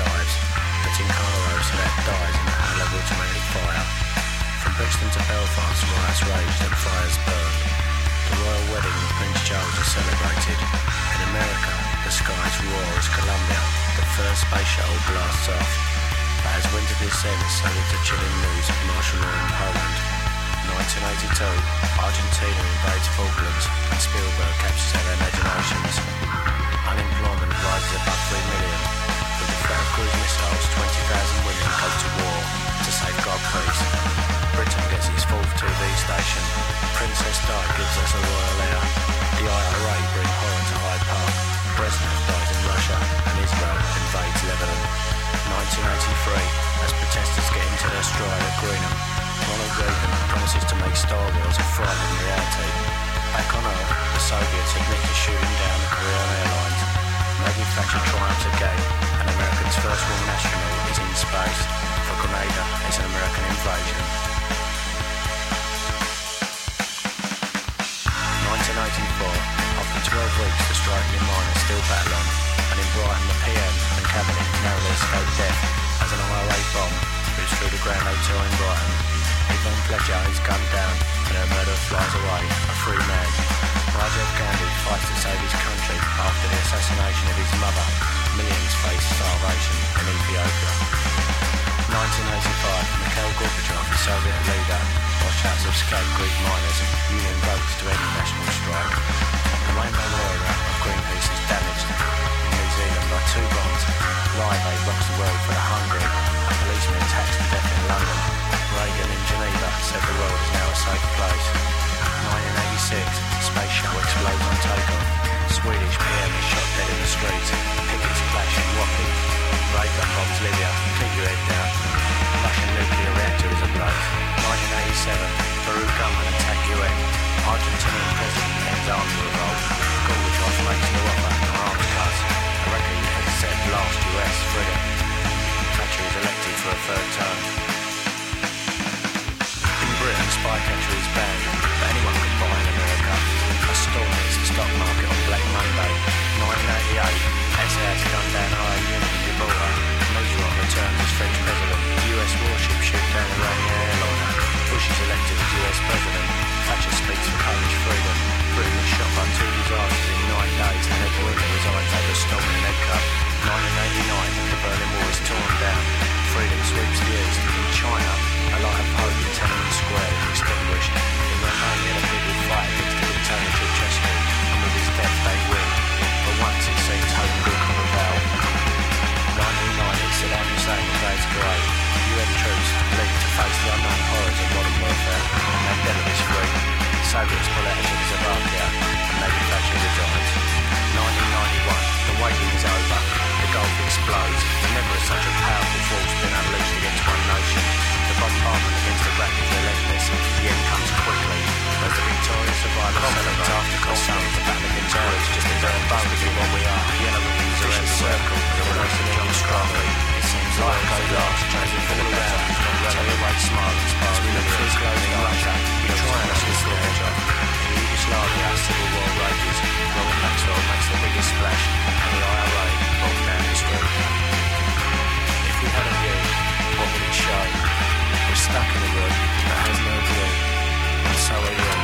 lives, putting Cairo to their dies in a high-level automatic fire. From Brixton to Belfast, riots raged and fires burned. The royal wedding of Prince Charles is celebrated. In America, the skies roar as Columbia, the first space shuttle, blasts off. But as winter descends, so does the chilling news of martial law in Poland. 1982, Argentina invades Falklands and Spielberg captures their imaginations. Unemployment rises above 3 million. With the threat of cruise missiles, 20,000 women go to war to safeguard peace. Britain gets its fourth TV station. Princess Di gives us a royal heir. The IRA bring horror to Hyde Park. Brezhnev dies in Russia and Israel invades Lebanon. 1983, as protesters get into their stride at Greenham, Ronald Reagan promises to make Star Wars a frightening reality. Back on Earth, the Soviets admit to shooting down the Korean Airlines. Maggie Thatcher triumphs again, and America's first woman astronaut is in space. For Grenada, it's an American invasion. 1984, after 12 weeks, the striking miners still battle on, and in Brighton, the PM and Cabinet narrowly escape death as an IRA bomb moves through the Grand Hotel in Brighton. Yvonne Fletcher is gunned down and her murderer flies away, a free man. Rajiv Gandhi fights to save his country after the assassination of his mother. Millions face starvation in Ethiopia. 1985, Mikhail Gorbachev, the Soviet leader, while shouts of escaped Greek miners, union votes to end the national strike. The rainbow warrior of Greenpeace is damaged in New Zealand by 2 bombs. Live Aid rocks the world for the hungry. A policeman attacks to death in London. Reagan in Geneva said the world is now a safe place. 1986, space shuttle explodes on takeoff. Swedish PM is shot dead in the streets. Pickets clash in Wapping. Reagan bombs Libya. Keep your head down. Russian nuclear reactor is ablaze. 1987, Peru government attack UN. Argentinian president ends arms revolt. Gorbachev makes no offer on arms cuts. Iraqi intercept last US frigate. Thatcher is elected for a 3rd term. In Britain, Spycatcher is banned, but anyone can buy in America. A storm hits the stock market on Black Monday. 1988, SAS gunned down high unit in Gibraltar. Meteor returns as French president. US warship shoot down Iranian airliner. Bush is elected as US president. Thatcher speaks for Polish freedom. Britain is shot by 2 disasters in 9 days. And Ed Winter resigns over storm in Edcup. 1989, the Berlin Wall is torn down. Freedom sweeps the east. In China, a light of hope in Tiananmen Square is extinguished. In Romania, the people fight against the dictator Ceausescu, and with his death they win. For once it seems hope will prevail. 1990, Saddam Hussein invades Kuwait. UN troops lead to face the unknown horrors of modern warfare. Mandela is free. Soviets pull out of Czechoslovakia, and Maggie Thatcher resigns. 1991, the waiting is over. The Gulf explodes, and never has such a powerful force been unleashed against one nation. The bombardment against Iraq is relentless. The end comes quickly. As the victorious survivors celebrate after Qassam, the battle against George just as their bones is what we are. Yellow ribbons are in the circle. The rose of John Scrambly. It seems life goes last, chasing for the better. Celebrate smile and sparks. We look through his clothing in Russia. We try and assist the hedge. In Yugoslavia, civil war rages. Robert Maxwell makes the biggest splash, and the IRA bolts down the street. If we had a view, what would it show? We're stuck in a room that has no view, and so are you.